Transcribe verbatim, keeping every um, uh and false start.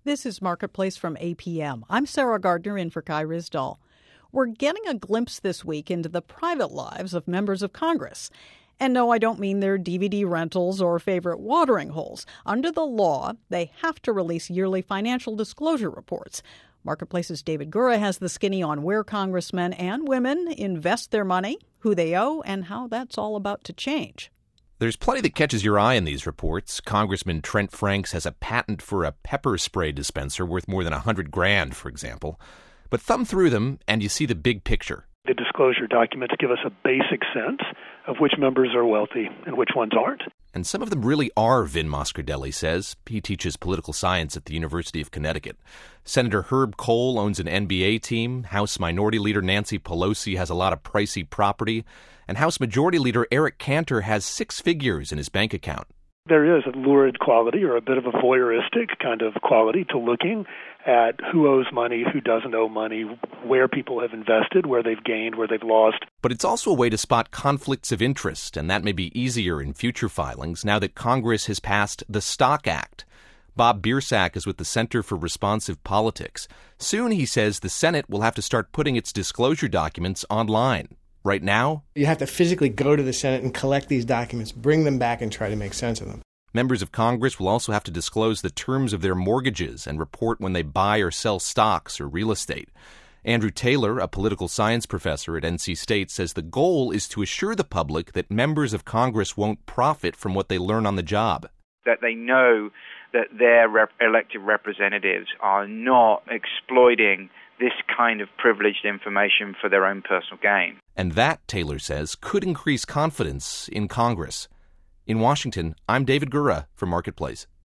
This is Marketplace from A P M. I'm Sarah Gardner in for Kai Rizdal. We're getting a glimpse this week into the private lives of members of Congress. And no, I don't mean their D V D rentals or favorite watering holes. Under the law, they have to release yearly financial disclosure reports. Marketplace's David Gura has the skinny on where congressmen and women invest their money, who they owe, and how that's all about to change. There's plenty that catches your eye in these reports. Congressman Trent Franks has a patent for a pepper spray dispenser worth more than a hundred grand, for example. But thumb through them, and you see the big picture. The disclosure documents give us a basic sense of which members are wealthy and which ones aren't. And some of them really are, Vin Moscardelli says. He teaches political science at the University of Connecticut. Senator Herb Kohl owns an N B A team. House Minority Leader Nancy Pelosi has a lot of pricey property. And House Majority Leader Eric Cantor has six figures in his bank account. There is a lurid quality or a bit of a voyeuristic kind of quality to looking at who owes money, who doesn't owe money, where people have invested, where they've gained, where they've lost. But it's also a way to spot conflicts of interest, and that may be easier in future filings now that Congress has passed the Stock Act. Bob Biersack is with the Center for Responsive Politics. Soon, he says, the Senate will have to start putting its disclosure documents online. Right now, you have to physically go to the Senate and collect these documents, bring them back, and try to make sense of them. Members of Congress will also have to disclose the terms of their mortgages and report when they buy or sell stocks or real estate. Andrew Taylor, a political science professor at N C State, says the goal is to assure the public that members of Congress won't profit from what they learn on the job. That they know that their rep- elected representatives are not exploiting this kind of privileged information for their own personal gain. And that, Taylor says, could increase confidence in Congress. In Washington, I'm David Gura for Marketplace.